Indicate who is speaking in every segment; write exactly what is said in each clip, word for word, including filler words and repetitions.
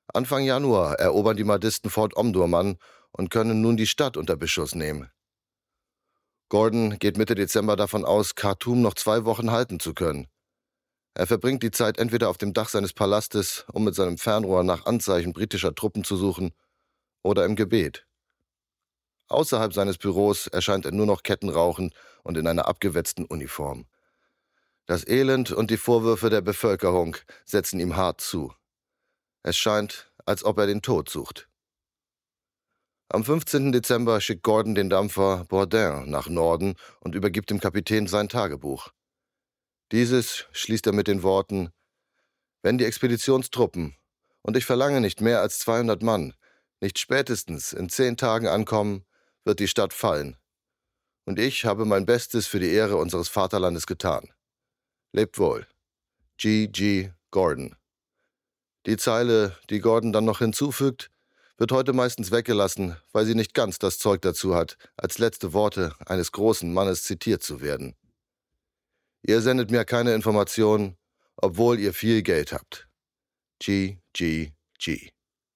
Speaker 1: Anfang Januar erobern die Mahdisten Fort Omdurman und können nun die Stadt unter Beschuss nehmen. Gordon geht Mitte Dezember davon aus, Khartoum noch zwei Wochen halten zu können. Er verbringt die Zeit entweder auf dem Dach seines Palastes, um mit seinem Fernrohr nach Anzeichen britischer Truppen zu suchen, oder im Gebet. Außerhalb seines Büros erscheint er nur noch kettenrauchend und in einer abgewetzten Uniform. Das Elend und die Vorwürfe der Bevölkerung setzen ihm hart zu. Es scheint, als ob er den Tod sucht. Am fünfzehnten Dezember schickt Gordon den Dampfer Bourdin nach Norden und übergibt dem Kapitän sein Tagebuch. Dieses schließt er mit den Worten: Wenn die Expeditionstruppen, und ich verlange nicht mehr als zweihundert Mann, nicht spätestens in zehn Tagen ankommen, wird die Stadt fallen. Und ich habe mein Bestes für die Ehre unseres Vaterlandes getan. Lebt wohl. G G. Gordon. Die Zeile, die Gordon dann noch hinzufügt, wird heute meistens weggelassen, weil sie nicht ganz das Zeug dazu hat, als letzte Worte eines großen Mannes zitiert zu werden. Ihr sendet mir keine Informationen, obwohl ihr viel Geld habt. G G G.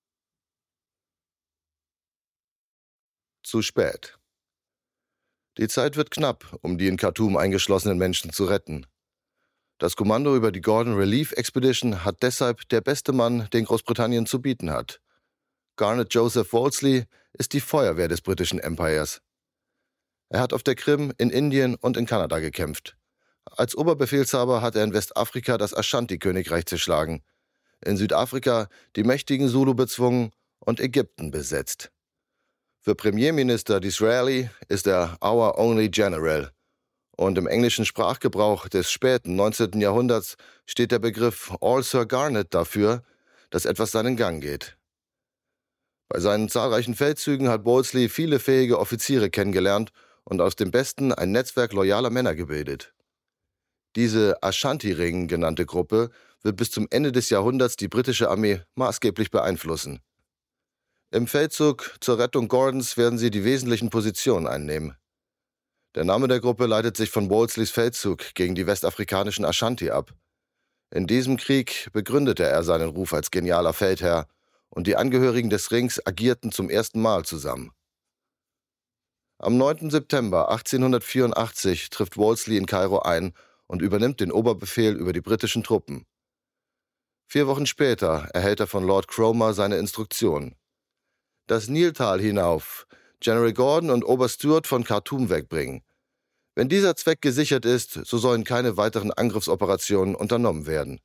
Speaker 1: Zu spät. Die Zeit wird knapp, um die in Khartoum eingeschlossenen Menschen zu retten. Das Kommando über die Gordon Relief Expedition hat deshalb der beste Mann, den Großbritannien zu bieten hat. Garnet Joseph Wolseley ist die Feuerwehr des britischen Empires. Er hat auf der Krim, in Indien und in Kanada gekämpft. Als Oberbefehlshaber hat er in Westafrika das Ashanti-Königreich zerschlagen, in Südafrika die mächtigen Zulu bezwungen und Ägypten besetzt. Für Premierminister Disraeli ist er Our Only General. Und im englischen Sprachgebrauch des späten neunzehnten Jahrhunderts steht der Begriff All Sir Garnet dafür, dass etwas seinen Gang geht. Bei seinen zahlreichen Feldzügen hat Wolseley viele fähige Offiziere kennengelernt und aus dem Besten ein Netzwerk loyaler Männer gebildet. Diese Ashanti-Ring genannte Gruppe wird bis zum Ende des Jahrhunderts die britische Armee maßgeblich beeinflussen. Im Feldzug zur Rettung Gordons werden sie die wesentlichen Positionen einnehmen. Der Name der Gruppe leitet sich von Wolseleys Feldzug gegen die westafrikanischen Ashanti ab. In diesem Krieg begründete er seinen Ruf als genialer Feldherr und die Angehörigen des Rings agierten zum ersten Mal zusammen. Am neunten September achtzehnhundertvierundachtzig trifft Wolseley in Kairo ein und übernimmt den Oberbefehl über die britischen Truppen. Vier Wochen später erhält er von Lord Cromer seine Instruktion: Das Niltal hinauf, General Gordon und Oberst Stewart von Khartoum wegbringen. Wenn dieser Zweck gesichert ist, so sollen keine weiteren Angriffsoperationen unternommen werden.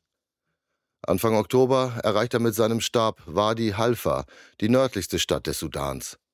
Speaker 1: Anfang Oktober erreicht er mit seinem Stab Wadi Halfa, die nördlichste Stadt des Sudans.